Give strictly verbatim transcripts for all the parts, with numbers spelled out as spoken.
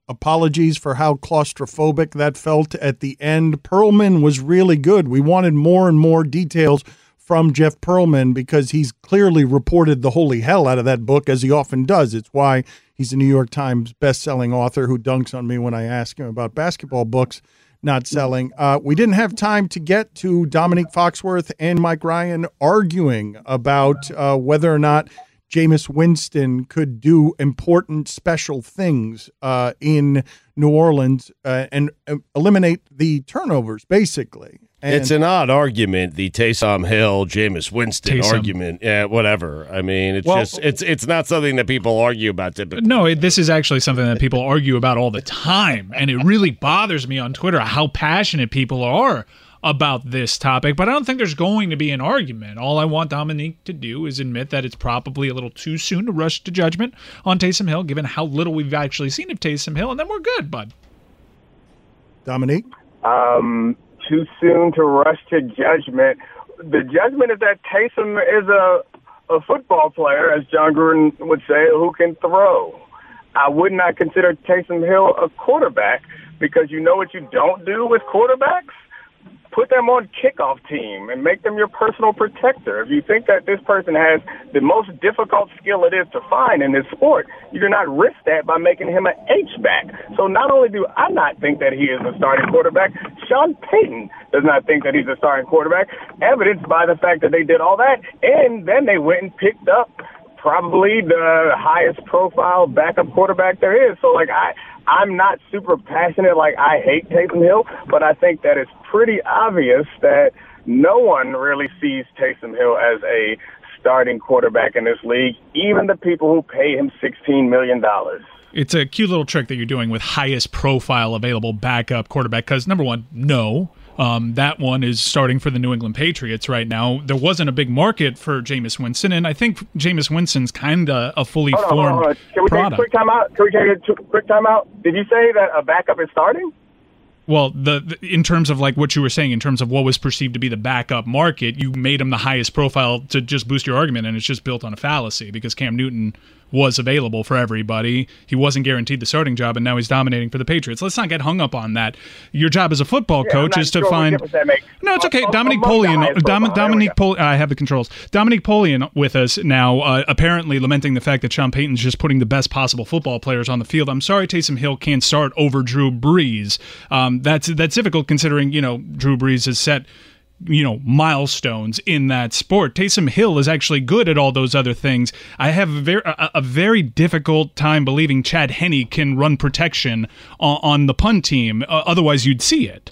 apologies for how claustrophobic that felt at the end. Perlman was really good. We wanted more and more details from Jeff Perlman because he's clearly reported the holy hell out of that book, as he often does. It's why he's a New York Times best-selling author who dunks on me when I ask him about basketball books not selling. Uh, we didn't have time to get to Dominique Foxworth and Mike Ryan arguing about uh, whether or not Jameis Winston could do important special things uh, in New Orleans uh, and uh, eliminate the turnovers, basically. And it's an odd argument, the Taysom Hill, Jameis Winston Taysom. argument. Yeah, whatever. I mean, it's well, just it's it's not something that people argue about typically. No, this is actually something that people argue about all the time, and it really bothers me on Twitter how passionate people are about this topic, but I don't think there's going to be an argument. All I want Dominique to do is admit that it's probably a little too soon to rush to judgment on Taysom Hill, given how little we've actually seen of Taysom Hill, and then we're good, bud. Dominique? Um... Too soon to rush to judgment. The judgment is that Taysom is a a football player, as John Gruden would say, who can throw. I would not consider Taysom Hill a quarterback because you know what you don't do with quarterbacks? Put them on kickoff team and make them your personal protector. If you think that this person has the most difficult skill it is to find in this sport, you do not risk that by making him an H-back. So not only do I not think that he is a starting quarterback, Sean Payton does not think that he's a starting quarterback, evidenced by the fact that they did all that, and then they went and picked up probably the highest profile backup quarterback there is. So, like, I, I'm not super passionate, like I hate Taysom Hill, but I think that it's pretty obvious that no one really sees Taysom Hill as a starting quarterback in this league, even the people who pay him sixteen million dollars. It's a cute little trick that you're doing with highest profile available backup quarterback because, number one, no. Um, that one is starting for the New England Patriots right now. There wasn't a big market for Jameis Winston, and I think Jameis Winston's kind of a fully hold on, formed hold on. Can we product. take a quick time out? Can we take a quick time out? Did you say that a backup is starting? Well, the, the in terms of like what you were saying, in terms of what was perceived to be the backup market, you made him the highest profile to just boost your argument, and it's just built on a fallacy because Cam Newton was available for everybody. He wasn't guaranteed the starting job, and now he's dominating for the Patriots. Let's not get hung up on that. Your job as a football yeah, coach is to sure find. No, it's okay. Dominique Polian. Dom, Dominique Polian. I have the controls. Dominique Polian with us now, uh, apparently lamenting the fact that Sean Payton's just putting the best possible football players on the field. I'm sorry, Taysom Hill can't start over Drew Brees. Um, that's that's difficult considering you know Drew Brees has set. you know, milestones in that sport. Taysom Hill is actually good at all those other things. I have a very, a, a very difficult time believing Chad Henne can run protection on, on the punt team. Uh, otherwise, you'd see it.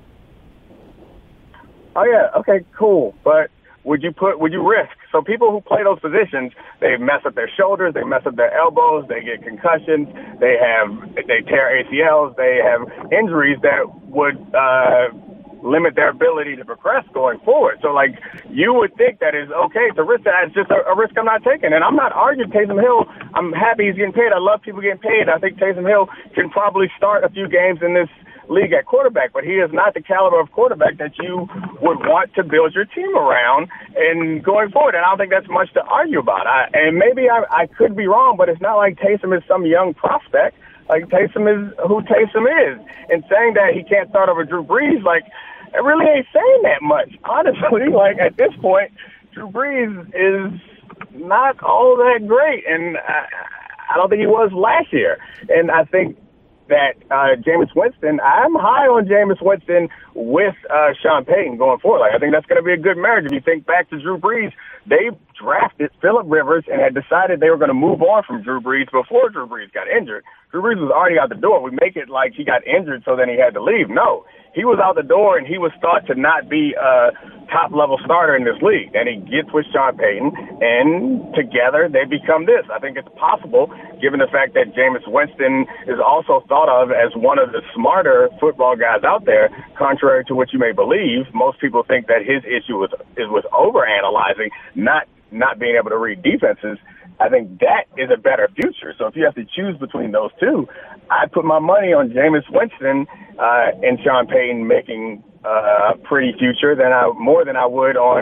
Oh, yeah. Okay, cool. But would you put, would you risk? So people who play those positions, they mess up their shoulders, they mess up their elbows, they get concussions, they have, they tear A C Ls, they have injuries that would, uh, limit their ability to progress going forward. So, like, you would think that it's okay to risk that. It's just a, a risk I'm not taking. And I'm not arguing Taysom Hill. I'm happy he's getting paid. I love people getting paid. I think Taysom Hill can probably start a few games in this league at quarterback, but he is not the caliber of quarterback that you would want to build your team around and going forward. And I don't think that's much to argue about. I, and maybe I, I could be wrong, but it's not like Taysom is some young prospect. Like, Taysom is who Taysom is. And saying that he can't start over Drew Brees, like, it really ain't saying that much. Honestly, like, at this point, Drew Brees is not all that great. And I, I don't think he was last year. And I think that uh, Jameis Winston, I'm high on Jameis Winston with uh, Sean Payton going forward. Like, I think that's going to be a good marriage. If you think back to Drew Brees, they drafted Phillip Rivers and had decided they were going to move on from Drew Brees before Drew Brees got injured. Drew Brees was already out the door. We make it like he got injured, so then he had to leave. No, he was out the door, and he was thought to not be a top-level starter in this league. And he gets with Sean Payton, and together they become this. I think it's possible, given the fact that Jameis Winston is also thought of as one of the smarter football guys out there, contrary to what you may believe. Most people think that his issue is, is with overanalyzing, not not being able to read defenses. I think that is a better future. So if you have to choose between those two, I put my money on Jameis Winston uh, and Sean Payton making uh, a pretty future than I more than I would on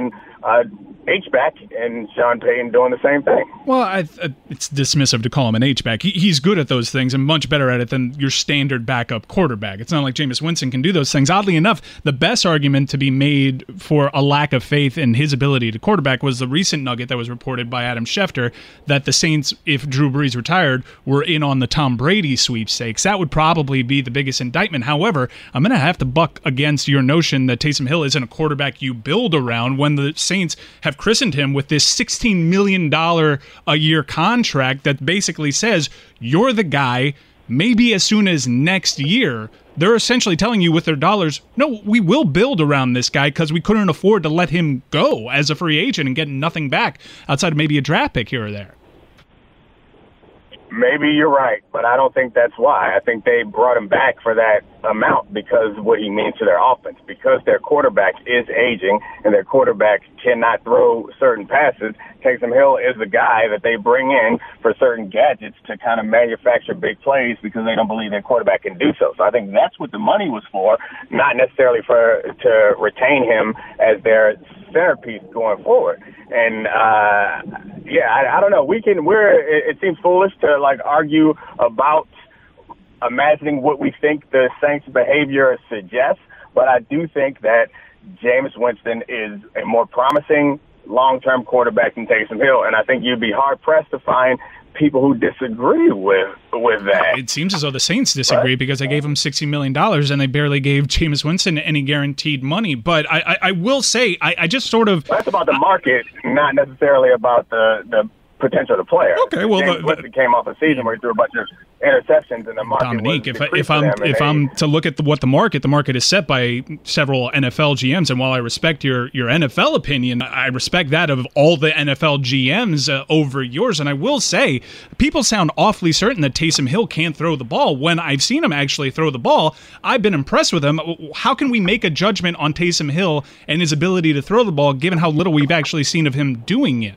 uh, H-back, and Sean Payton doing the same thing. Well, I, I, it's dismissive to call him an H-back. He, he's good at those things and much better at it than your standard backup quarterback. It's not like Jameis Winston can do those things. Oddly enough, the best argument to be made for a lack of faith in his ability to quarterback was the recent nugget that was reported by Adam Schefter that the Saints, if Drew Brees retired, were in on the Tom Brady sweepstakes. That would probably be the biggest indictment. However, I'm going to have to buck against your notion that Taysom Hill isn't a quarterback you build around when the Saints have christened him with this sixteen million dollars a year contract that basically says you're the guy. Maybe as soon as next year, they're essentially telling you with their dollars, no, we will build around this guy because we couldn't afford to let him go as a free agent and get nothing back outside of maybe a draft pick here or there. Maybe you're right, but I don't think that's why. I think they brought him back for that amount because of what he means to their offense. Because their quarterback is aging and their quarterback cannot throw certain passes, Taysom Hill is the guy that they bring in for certain gadgets to kind of manufacture big plays because they don't believe their quarterback can do so. So I think that's what the money was for, not necessarily for to retain him as their centerpiece going forward. And uh yeah, I, I don't know. We can. We're. It, it seems foolish to like argue about imagining what we think the Saints' behavior suggests, but I do think that Jameis Winston is a more promising long-term quarterback than Taysom Hill, and I think you'd be hard pressed to find people who disagree with with that. It seems as though the Saints disagree right? because they gave him sixty million dollars and they barely gave Jameis Winston any guaranteed money. But I, I, I will say, I, I just sort of... That's about the market, not necessarily about the, the potential of the player. Okay, well... James the, Winston came off a season where he threw a bunch of interceptions in the market. Dominique, if, if I'm if I'm to look at the, what the market, the market is set by several N F L G Ms, and while I respect your, your N F L opinion, I respect that of all the N F L G Ms uh, over yours, and I will say, people sound awfully certain that Taysom Hill can't throw the ball. When I've seen him actually throw the ball, I've been impressed with him. How can we make a judgment on Taysom Hill and his ability to throw the ball, given how little we've actually seen of him doing it?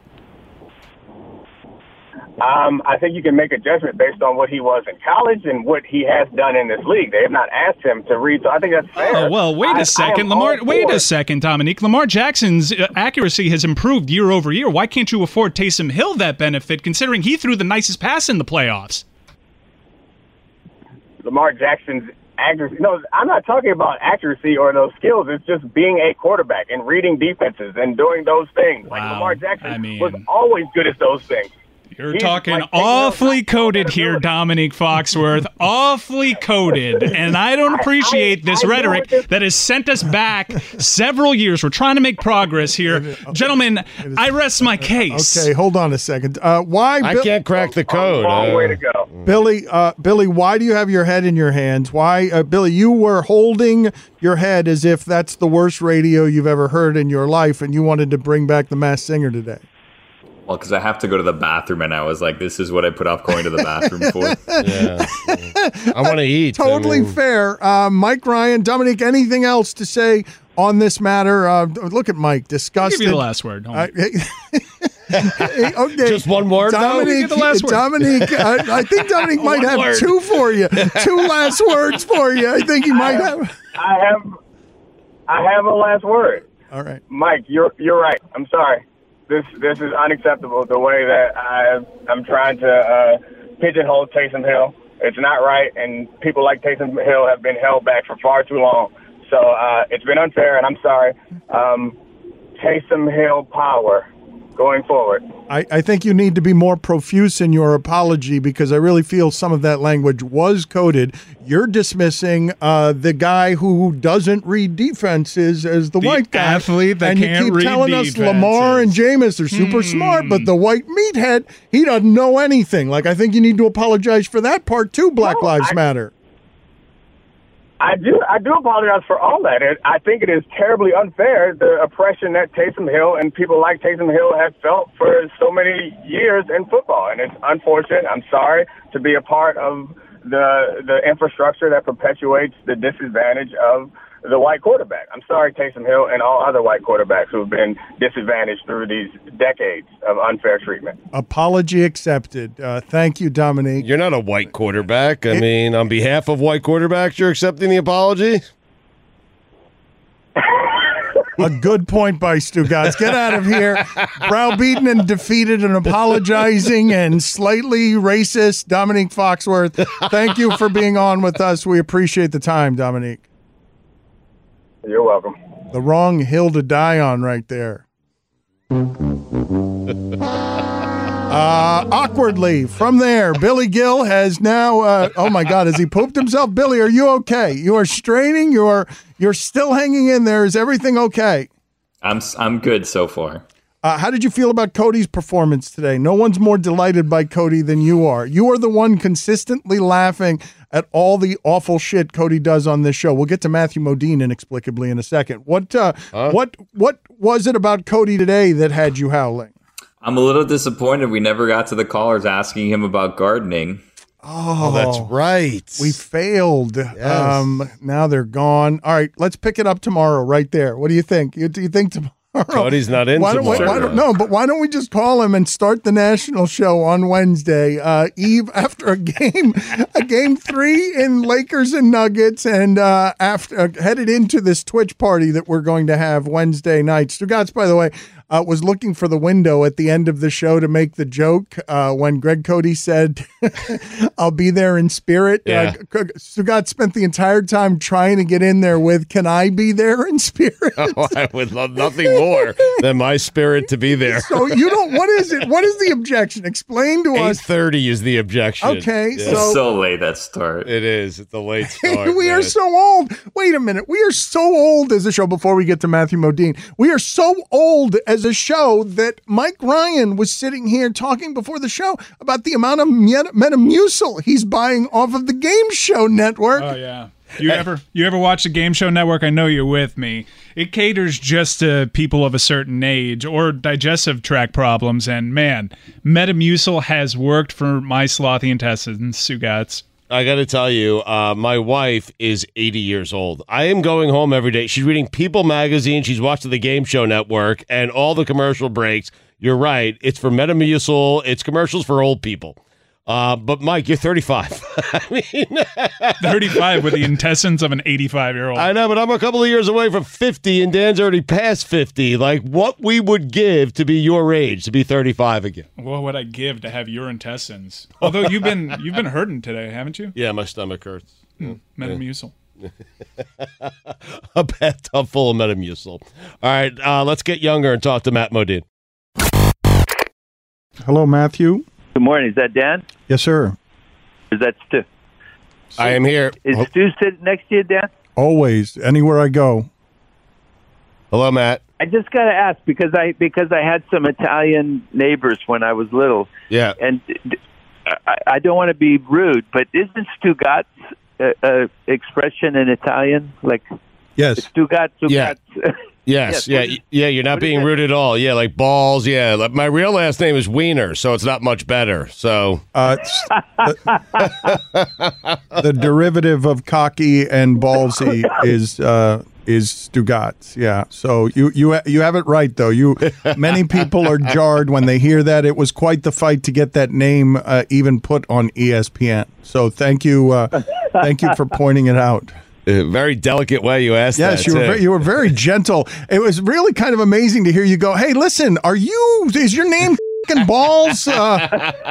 Um, I think you can make a judgment based on what he was in college and what he has done in this league. They have not asked him to read, so I think that's fair. Oh, well, wait a I, second. I Lamar. Wait a second, Dominique. Lamar Jackson's accuracy has improved year over year. Why can't you afford Taysom Hill that benefit, considering he threw the nicest pass in the playoffs? Lamar Jackson's accuracy. No, I'm not talking about accuracy or those skills. It's just being a quarterback and reading defenses and doing those things. Wow. Like Lamar Jackson I mean, was always good at those things. You're He's talking like awfully coded here, Dominique Foxworth. Awfully coded. And I don't appreciate this I, I rhetoric that has sent us back several years. We're trying to make progress here. Okay. Gentlemen, I rest my case. Okay, hold on a second. Uh, why? I Bill- can't crack the code. Long uh, way to go. Billy, uh, Billy, why do you have your head in your hands? Why, uh, Billy, you were holding your head as if that's the worst radio you've ever heard in your life, and you wanted to bring back The Masked Singer today. Well, because I have to go to the bathroom, and I was like, this is what I put off going to the bathroom for. Yeah. I want to eat. Totally I mean, fair. Uh, Mike Ryan, Dominique, anything else to say on this matter? Uh, look at Mike, disgusted. I'll give you the last word. Uh, okay. Just one word, Dominique. though? The last word. Dominique, uh, I think Dominique might have word. two for you. Two last words for you. I think he might have. I have, I have a last word. All right, Mike, you're you're right. I'm sorry. This this is unacceptable. The way that I I'm trying to uh, pigeonhole Taysom Hill, it's not right, and people like Taysom Hill have been held back for far too long. So uh, it's been unfair, and I'm sorry. Um, Taysom Hill power going forward. I, I think you need to be more profuse in your apology because I really feel some of that language was coded. You're dismissing uh, the guy who doesn't read defenses as the, The white guy. athlete that and can't you keep read telling us Lamar and defenses. Jameis are super Hmm. smart, but the white meathead, he doesn't know anything. Like, I think you need to apologize for that part too, Black No, Lives I- Matter. I do I do apologize for all that. It, I think it is terribly unfair, the oppression that Taysom Hill and people like Taysom Hill have felt for so many years in football. And it's unfortunate. I'm sorry to be a part of the the infrastructure that perpetuates the disadvantage of the white quarterback. I'm sorry, Taysom Hill and all other white quarterbacks who have been disadvantaged through these decades of unfair treatment. Apology accepted. Uh, thank you, Dominique. You're not a white quarterback. I mean, on behalf of white quarterbacks, you're accepting the apology? A good point by Stugotz. Get out of here. Browbeaten and defeated and apologizing and slightly racist Dominique Foxworth. Thank you for being on with us. We appreciate the time, Dominique. You're welcome. The wrong hill to die on right there. Uh, awkwardly, from there, Billy Gill has now, uh, oh my God, has he pooped himself? Billy, are you okay? You are straining. You are, you're still hanging in there. Is everything okay? I'm I'm good so far. Uh, how did you feel about Cody's performance today? No one's more delighted by Cody than you are. You are the one consistently laughing at all the awful shit Cody does on this show. We'll get to Matthew Modine inexplicably in a second. What, uh, huh? what, what was it about Cody today that had you howling? I'm a little disappointed we never got to the callers asking him about gardening. Oh, oh that's right. We failed. Yes. Um, now they're gone. All right, let's pick it up tomorrow right there. What do you think? You, do you think tomorrow? Cody's not in why don't, tomorrow. Why, why don't, no, but why don't we just call him and start the national show on Wednesday uh, Eve after a game, a game three in Lakers and Nuggets, and uh, after uh, headed into this Twitch party that we're going to have Wednesday night. Stugotz, by the way, uh, was looking for the window at the end of the show to make the joke uh, when Greg Cody said, "I'll be there in spirit." Yeah. Uh, Stugotz spent the entire time trying to get in there with, "Can I be there in spirit?" Oh, I would love nothing more than my spirit to be there. So you don't. What is it? What is the objection? Explain to us. eight thirty is the objection. Okay, Yeah. so It's so late that start. It is. It's a late start. we man. are so old. Wait a minute. We are so old as a show. Before we get to Matthew Modine, we are so old as a show that Mike Ryan was sitting here talking before the show about the amount of Met- Metamucil he's buying off of the Game Show Network. Oh yeah. You ever you ever watch the Game Show Network? I know you're with me. It caters just to people of a certain age or digestive tract problems, and man, Metamucil has worked for my slothy intestines, Stugotz. I got to tell you, uh, my wife is eighty years old. I am going home every day. She's reading People magazine. She's watching the Game Show Network and all the commercial breaks. You're right. It's for Metamucil. It's commercials for old people. Uh, but Mike, you're thirty-five. I mean, thirty-five with the intestines of an eighty-five-year-old. I know, but I'm a couple of years away from fifty, and Dan's already past fifty. Like, what we would give to be your age, to be thirty-five again. What would I give to have your intestines? Although you've been you've been hurting today, haven't you? Yeah, my stomach hurts. Mm, Metamucil. A bathtub full of Metamucil. All right, uh, let's get younger and talk to Matt Modine. Hello, Matthew. Good morning. Is that Dan? Yes, sir. Is that Stu? I am here. Is Oh, Stu sitting next to you, Dan? Always, anywhere I go. hello, Matt. I just got to ask because I because I had some Italian neighbors when I was little, Yeah. and I, I don't want to be rude, but isn't Stugotz uh, uh, expression in Italian like Yes. Stugotz? Yeah. Stugotz? Yes, Yes, yeah, what is- yeah. You're not what is being that? rude at all. Yeah, like balls. Yeah, like my real last name is Wiener, so it's not much better. So Uh, it's the, the derivative of cocky and ballsy is uh, is Stugotz. Yeah. So you you you have it right though. You many people are jarred when they hear that. It was quite the fight to get that name uh, even put on E S P N. So thank you, uh, thank you for pointing it out. uh, very delicate way you asked Yes, that. you were too. very, you were very gentle. It was really kind of amazing to hear you go, "Hey, listen, are you? Is your name f***ing Balls?" Uh,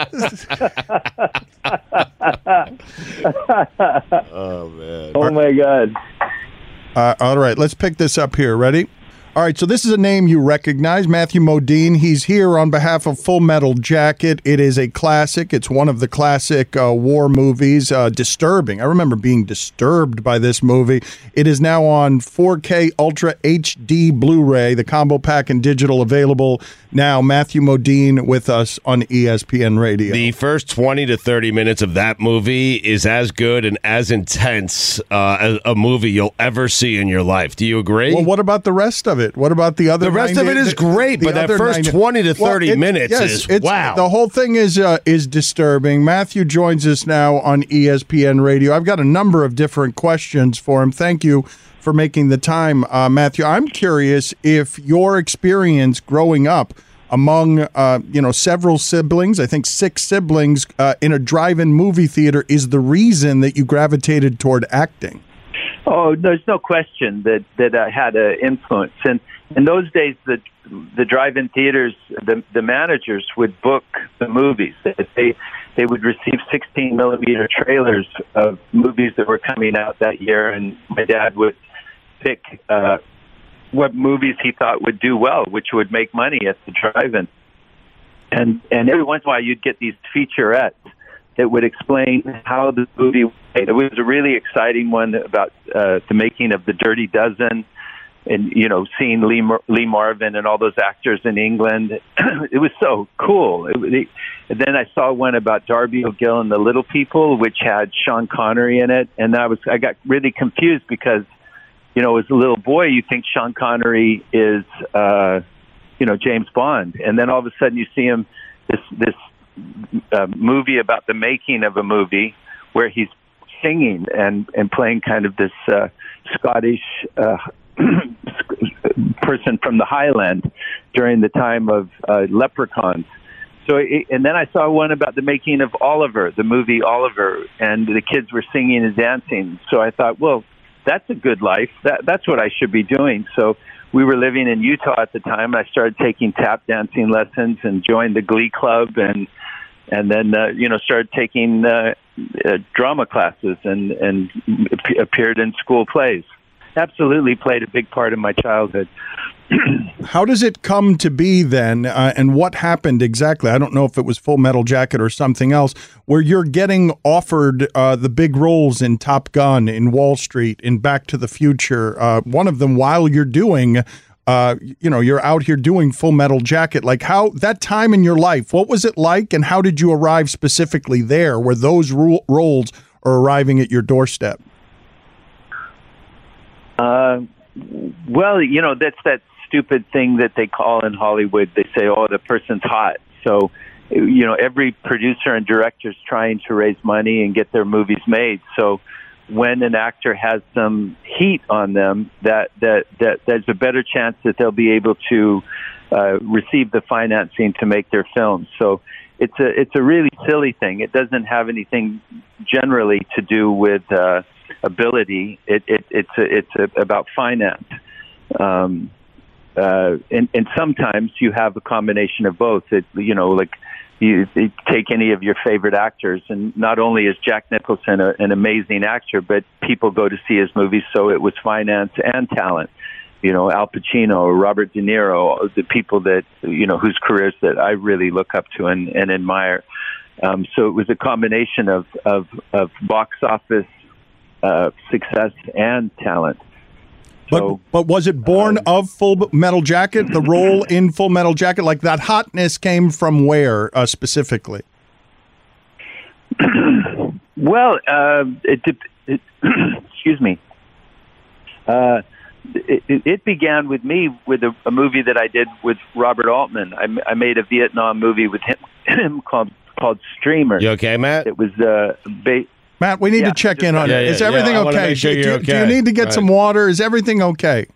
Oh man. Oh my God! Uh, all right, let's pick this up here. Ready? All right, so this is a name you recognize, Matthew Modine. He's here on behalf of Full Metal Jacket. It is a classic. It's one of the classic uh, war movies. Uh, disturbing. I remember being disturbed by this movie. It is now on four K Ultra H D Blu-ray, the combo pack and digital available now. Matthew Modine with us on E S P N Radio. The first twenty to thirty minutes of that movie is as good and as intense uh, as a movie you'll ever see in your life. Do you agree? Well, what about the rest of it? What about the other? The rest of ninety it is the- great, the but that other first ninety twenty to thirty it- minutes yes, is it's, wow. The whole thing is uh, is disturbing. Matthew joins us now on E S P N Radio. I've got a number of different questions for him. Thank you for making the time, uh, Matthew. I'm curious if your experience growing up among uh, you know several siblings, I think six siblings, uh, in a drive-in movie theater is the reason that you gravitated toward acting. Oh, there's no question that that uh, had an influence. And in those days, the the drive-in theaters, the the managers would book the movies. They they would receive sixteen millimeter trailers of movies that were coming out that year, and my dad would pick uh, what movies he thought would do well, which would make money at the drive-in. And and every once in a while, you'd get these featurettes that would explain how the movie was made. It was a really exciting one about uh, the making of The Dirty Dozen, and you know, seeing Lee Mar- Lee Marvin and all those actors in England. It was so cool. It, it, and then I saw one about Darby O'Gill and the Little People, which had Sean Connery in it, and I was I got really confused because, you know, as a little boy, you think Sean Connery is, uh, you know, James Bond, and then all of a sudden you see him this this. Uh, movie about the making of a movie where he's singing and, and playing kind of this uh, Scottish uh, person from the Highland during the time of uh, leprechauns. So, it, and then I saw one about the making of Oliver, the movie Oliver, and the kids were singing and dancing. So I thought, well, that's a good life. That, that's what I should be doing. So we were living in Utah at the time. I started taking tap dancing lessons and joined the Glee Club, and and then uh, you know started taking uh, uh, drama classes and and ap- appeared in school plays. Absolutely played a big part in my childhood. How does it come to be then, uh, and what happened exactly? I don't know if it was Full Metal Jacket or something else, where you're getting offered uh, the big roles in Top Gun, in Wall Street, in Back to the Future. Uh, one of them while you're doing, uh, you know, you're out here doing Full Metal Jacket. Like how that time in your life, what was it like, and how did you arrive specifically there, where those ro- roles are arriving at your doorstep? Uh, well, you know, that's that stupid thing that they call in Hollywood. They say, oh, the person's hot. So, you know, every producer and director is trying to raise money and get their movies made. So when an actor has some heat on them, that, that, that there's a better chance that they'll be able to uh, receive the financing to make their films. So it's a, it's a really silly thing. It doesn't have anything generally to do with uh, ability. It, it, it's a, it's a, about finance. Um, Uh, and, and sometimes you have a combination of both. It, you know, like you, you take any of your favorite actors, and not only is Jack Nicholson a, an amazing actor, but people go to see his movies, so it was finance and talent. You know, Al Pacino, Robert De Niro, the people that, you know, whose careers that I really look up to and, and admire. Um, so it was a combination of, of, of box office uh, success and talent. But So, but was it born um, of Full Metal Jacket? The role in Full Metal Jacket, like that hotness came from where uh, specifically? Well, uh, it, it, excuse me. Uh, it, it began with me with a, a movie that I did with Robert Altman. I, I made a Vietnam movie with him, him called called Streamer. You okay, Matt? It was uh, ba- Matt, we need Yeah, to check just- in on Yeah, it. yeah, Is everything yeah, I wanna okay? make sure do, you're do- do you okay. need to get Right. some water? Is everything okay?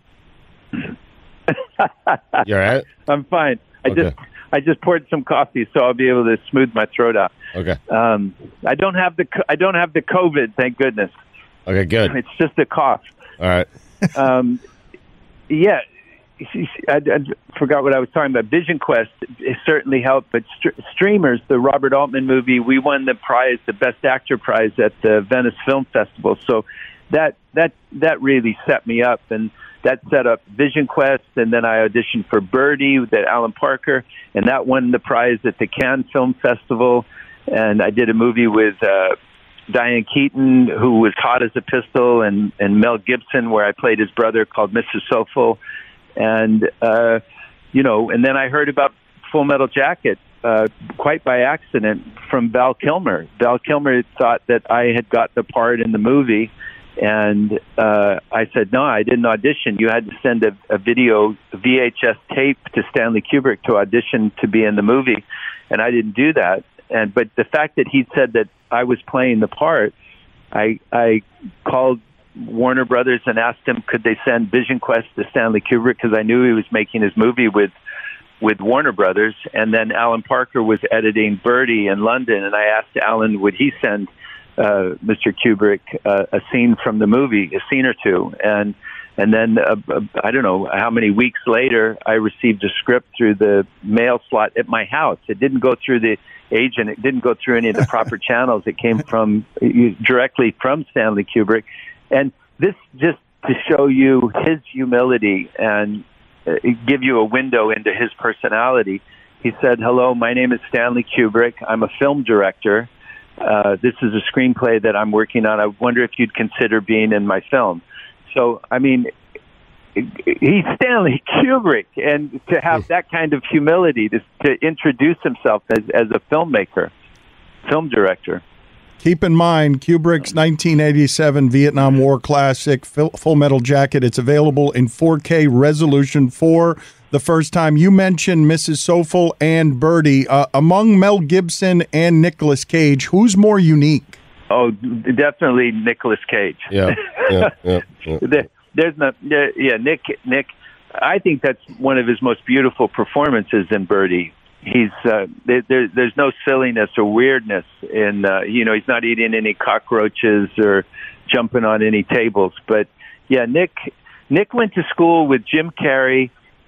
You all right? I'm fine. I Okay. just I just poured some coffee, so I'll be able to smooth my throat out. Okay. Um, I don't have the co- I don't have the COVID, thank goodness. Okay, good. It's just a cough. All right. um, yeah, I, I forgot what I was talking about. Vision Quest it certainly helped, but St- Streamers, the Robert Altman movie, we won the prize, the Best Actor prize at the Venice Film Festival. So that that that really set me up, and that set up Vision Quest. And then I auditioned for Birdie with Alan Parker, and that won the prize at the Cannes Film Festival. And I did a movie with uh, Diane Keaton, who was hot as a pistol, and, and Mel Gibson, where I played his brother, called Mister Soulful. And, uh, you know, and then I heard about Full Metal Jacket uh, quite by accident from Val Kilmer. Val Kilmer thought that I had got the part in the movie. And uh, I said, no, I didn't audition. You had to send a, a video V H S tape to Stanley Kubrick to audition to be in the movie. And I didn't do that. And but the fact that he said that I was playing the part, I I called Warner Brothers and asked him could they send Vision Quest to Stanley Kubrick, because I knew he was making his movie with with Warner Brothers. And then Alan Parker was editing Birdie in London, and I asked Alan would he send uh, Mister Kubrick uh, a scene from the movie, a scene or two, and and then uh, uh, I don't know how many weeks later, I received a script through the mail slot at my house. It didn't go through the agent. It didn't go through any of the proper channels. It came from directly from Stanley Kubrick, and this just to show you his humility and uh, give you a window into his personality. He said, "Hello, my name is Stanley Kubrick. I'm a film director. Uh, this is a screenplay that I'm working on. I wonder if you'd consider being in my film." So, I mean, he's Stanley Kubrick, and to have that kind of humility to, to introduce himself as, as a filmmaker, film director. Keep in mind, Kubrick's nineteen eighty-seven Vietnam War classic, Full Metal Jacket. It's available in four K resolution for the first time. You mentioned Missus Sofel and Birdie. Uh, among Mel Gibson and Nicolas Cage, who's more unique? Oh, definitely Nicolas Cage. Yeah, yeah, yeah. yeah. there, there's no, there, yeah, Nick. Nick, I think that's one of his most beautiful performances in Birdie. He's uh, there, there, there's no silliness or weirdness in. Uh, you know, he's not eating any cockroaches or jumping on any tables. But yeah, Nick. Nick went to school with Jim Carrey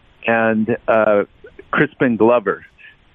and uh, Crispin Glover,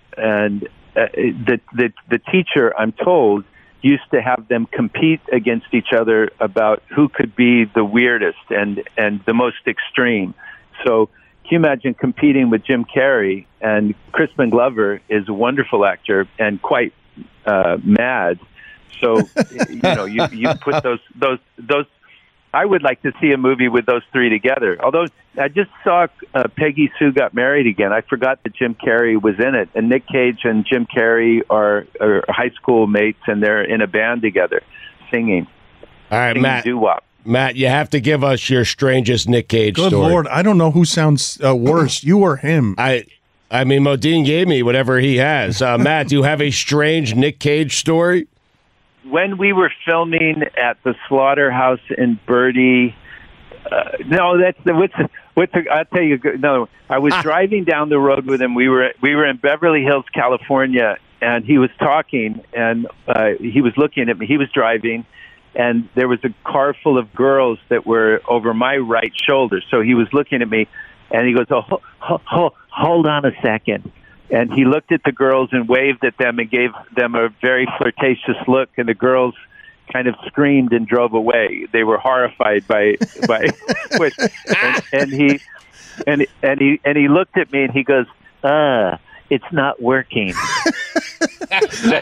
and uh, the the the teacher, I'm told, used to have them compete against each other about who could be the weirdest and, and the most extreme. So can you imagine competing with Jim Carrey? And Crispin Glover is a wonderful actor and quite uh, mad. So, you know, you, you put those, those, those, I would like to see a movie with those three together. Although I just saw uh, Peggy Sue Got Married again. I forgot that Jim Carrey was in it. And Nick Cage and Jim Carrey are, are high school mates, and they're in a band together singing. All right, singing Matt. doo-wop. Matt, you have to give us your strangest Nick Cage Good story. Lord, I don't know who sounds uh, worse, you or him. I I mean, Modine gave me whatever he has. Uh, Matt, do you have a strange Nick Cage story? When we were filming at the Slaughterhouse in Birdie, uh, no, that's the what's the, what's the, I'll tell you. No, I was driving down the road with him. We were we were in Beverly Hills, California, and he was talking, and uh, he was looking at me. He was driving, and there was a car full of girls that were over my right shoulder. So he was looking at me, and he goes, "Oh, ho, ho, ho, hold on a second." And he looked at the girls and waved at them and gave them a very flirtatious look, and the girls kind of screamed and drove away. They were horrified by by, which, and, and he and and he and he looked at me and he goes, "Ah, it's not working." and,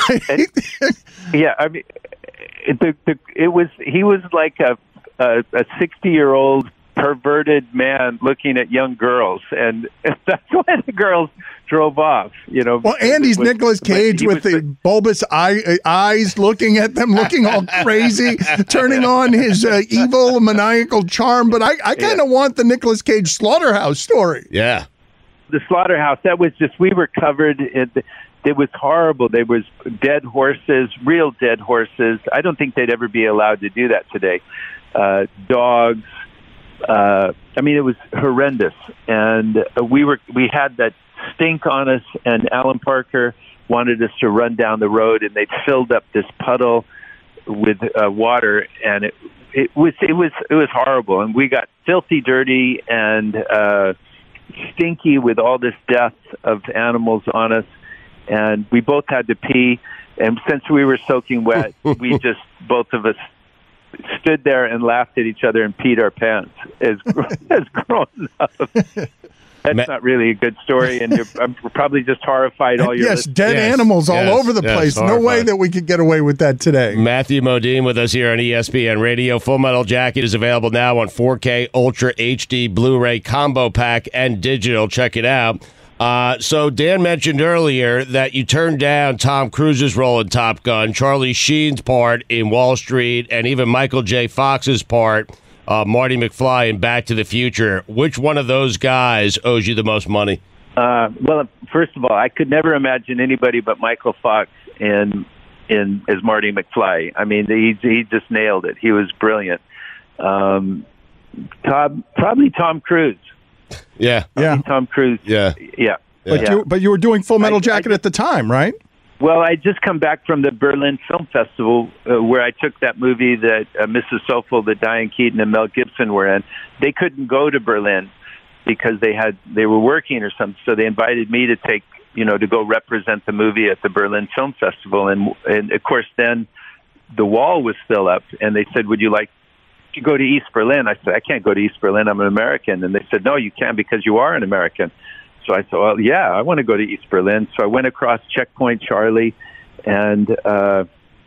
yeah, I mean, it, the, the, it was he was like a a sixty year old perverted man looking at young girls, and that's why the girls drove off. You know, well, Andy's with, Nicolas Cage with the bulbous eye, eyes, looking at them, looking all crazy, turning on his uh, evil maniacal charm. But I, I kind of yeah. want the Nicolas Cage Slaughterhouse story. Yeah, the Slaughterhouse. That was just we were covered. In, it was horrible. There was dead horses, real dead horses. I don't think they'd ever be allowed to do that today. Uh, dogs. Uh, I mean, it was horrendous, and uh, we were we had that stink on us. And Alan Parker wanted us to run down the road, and they filled up this puddle with uh, water, and it it was it was it was horrible. And we got filthy, dirty, and uh, stinky with all this death of animals on us. And we both had to pee, and since we were soaking wet, we just both of us stood there and laughed at each other and peed our pants as as grown up. That's Ma- not really a good story, and you're, I'm probably just horrified all your yes, listeners. dead yes, animals all yes, over the yes, place. horrified. No way that we could get away with that today. Matthew Modine with us here on E S P N Radio. Full Metal Jacket is available now on four K, Ultra H D, Blu-ray, Combo Pack, and Digital. Check it out. Uh, so Dan mentioned earlier that you turned down Tom Cruise's role in Top Gun, Charlie Sheen's part in Wall Street, and even Michael J. Fox's part, uh, Marty McFly in Back to the Future. Which one of those guys owes you the most money? Uh, well, first of all, I could never imagine anybody but Michael Fox in in as Marty McFly. I mean, he he just nailed it. He was brilliant. Um, Tom, probably Tom Cruise. Yeah, yeah, Tom Cruise. Yeah, yeah. But yeah. you, but you were doing Full Metal I, Jacket I, at the time, right? Well, I just come back from the Berlin Film Festival uh, where I took that movie that uh, Missus Soulful, that Diane Keaton and Mel Gibson were in. They couldn't go to Berlin because they had they were working or something, so they invited me to take you know to go represent the movie at the Berlin Film Festival, and and of course then the wall was still up, and they said, "Would you like to go to East Berlin?" I said, "I can't go to East Berlin. I'm an American." And they said, "No, you can because you are an American." So I said, well, yeah, I want to go to East Berlin. So I went across Checkpoint Charlie, and uh,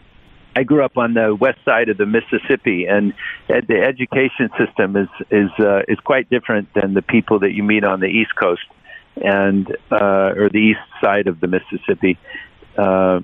I grew up on the west side of the Mississippi, and ed- the education system is is uh, is quite different than the people that you meet on the East Coast, and uh, or the east side of the Mississippi. Uh,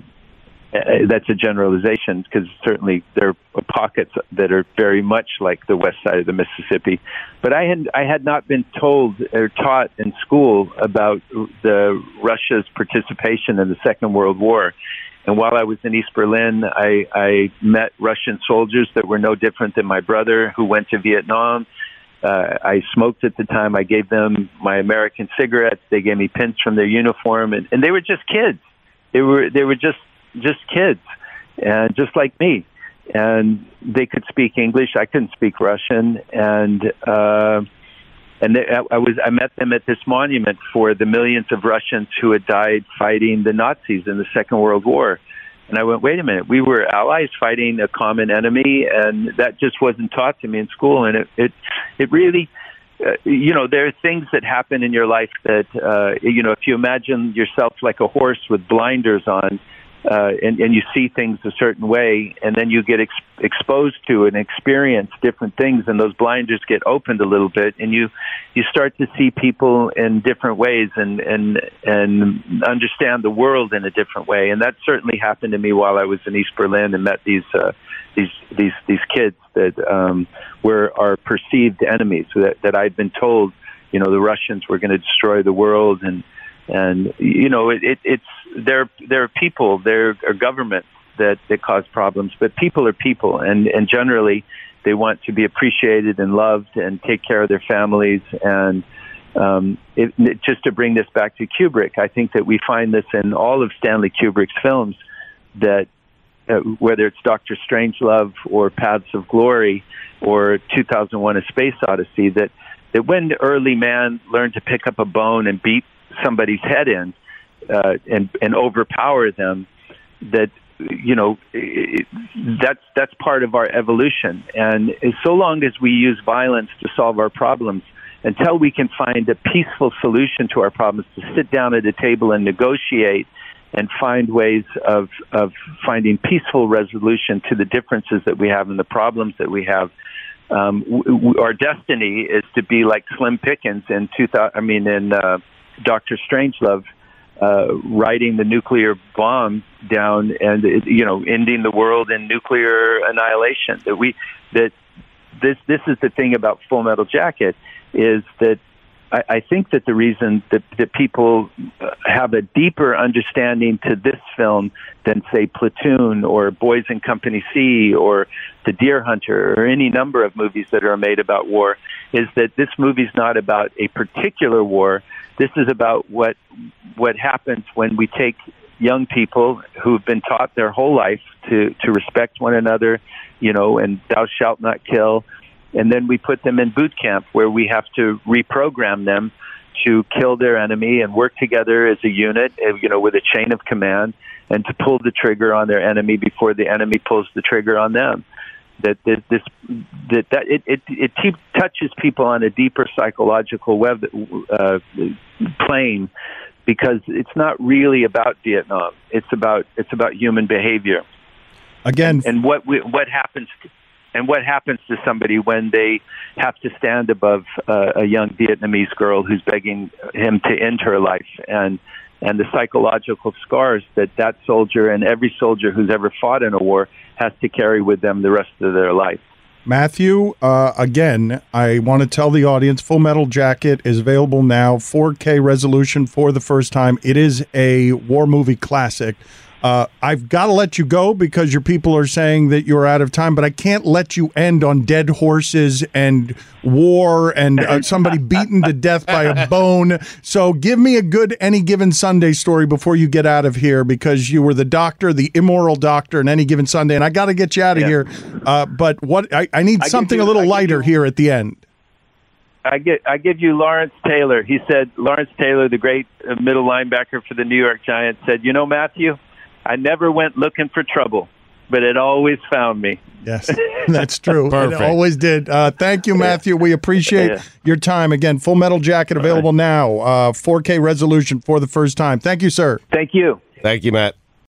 that's a generalization because certainly there are pockets that are very much like the west side of the Mississippi. But I had I had not been told or taught in school about the Russia's participation in the Second World War. And while I was in East Berlin, I, I met Russian soldiers that were no different than my brother who went to Vietnam. Uh, I smoked at the time. I gave them my American cigarettes. They gave me pins from their uniform, and, and they were just kids. They were they were just just kids, and just like me. And they could speak English. I couldn't speak Russian, and uh, and they, I, I was I met them at this monument for the millions of Russians who had died fighting the Nazis in the Second World War. And I went, wait a minute, we were allies fighting a common enemy, and that just wasn't taught to me in school. And it it, it really, uh, you know, there are things that happen in your life that, uh, you know, if you imagine yourself like a horse with blinders on, Uh, and, and you see things a certain way, and then you get ex- exposed to and experience different things, and those blinders get opened a little bit, and you you start to see people in different ways and and and understand the world in a different way. And that certainly happened to me while I was in East Berlin and met these uh, these these these kids that um, were our perceived enemies. That that I'd been told, you know, the Russians were going to destroy the world, and and you know it, it it's there there are people, there are governments that, that cause problems, but people are people, and, and generally they want to be appreciated and loved and take care of their families. And um, it, it, just to bring this back to Kubrick, I think that we find this in all of Stanley Kubrick's films, that uh, whether it's Doctor Strangelove or Paths of Glory or two thousand one: A Space Odyssey, that, that when the early man learned to pick up a bone and beat somebody's head in, Uh, and, and overpower them, that, you know, it, that's that's part of our evolution. And so long as we use violence to solve our problems, until we can find a peaceful solution to our problems, to sit down at a table and negotiate and find ways of of finding peaceful resolution to the differences that we have and the problems that we have. Um, w- w- our destiny is to be like Slim Pickens in two thousand. I mean, in uh, Doctor Strangelove. Uh, writing the nuclear bomb down and, you know, ending the world in nuclear annihilation. That we, that this, this is the thing about Full Metal Jacket, is that I, I think that the reason that, that people have a deeper understanding to this film than, say, Platoon or Boys in Company C or The Deer Hunter or any number of movies that are made about war, is that this movie's not about a particular war. This is about what what happens when we take young people who've been taught their whole life to, to respect one another, you know, and thou shalt not kill, and then we put them in boot camp where we have to reprogram them to kill their enemy and work together as a unit, you know, with a chain of command, and to pull the trigger on their enemy before the enemy pulls the trigger on them. That this, this that that it it, it te- touches people on a deeper psychological web uh, plane, because it's not really about Vietnam. It's about it's about human behavior. Again, and, and what we, what happens to, and what happens to somebody when they have to stand above uh, a young Vietnamese girl who's begging him to end her life, and and the psychological scars that that soldier and every soldier who's ever fought in a war has to carry with them the rest of their life. Matthew, uh, again, I want to tell the audience, Full Metal Jacket is available now, four K resolution for the first time. It is a war movie classic. Uh, I've got to let you go because your people are saying that you're out of time, but I can't let you end on dead horses and war and uh, somebody beaten to death by a bone. So give me a good Any Given Sunday story before you get out of here, because you were the doctor, the immoral doctor in Any Given Sunday, and I got to get you out of yeah. here. Uh, but what I, I need I something you, a little I lighter you, here at the end. I get I give you Lawrence Taylor. He said, Lawrence Taylor, the great middle linebacker for the New York Giants, said, you know, Matthew, I never went looking for trouble, but it always found me. Yes, that's true. It always did. Uh, thank you, Matthew. We appreciate yeah. your time. Again, Full Metal Jacket available right. now. Uh, four K resolution for the first time. Thank you, sir. Thank you. Thank you, Matt.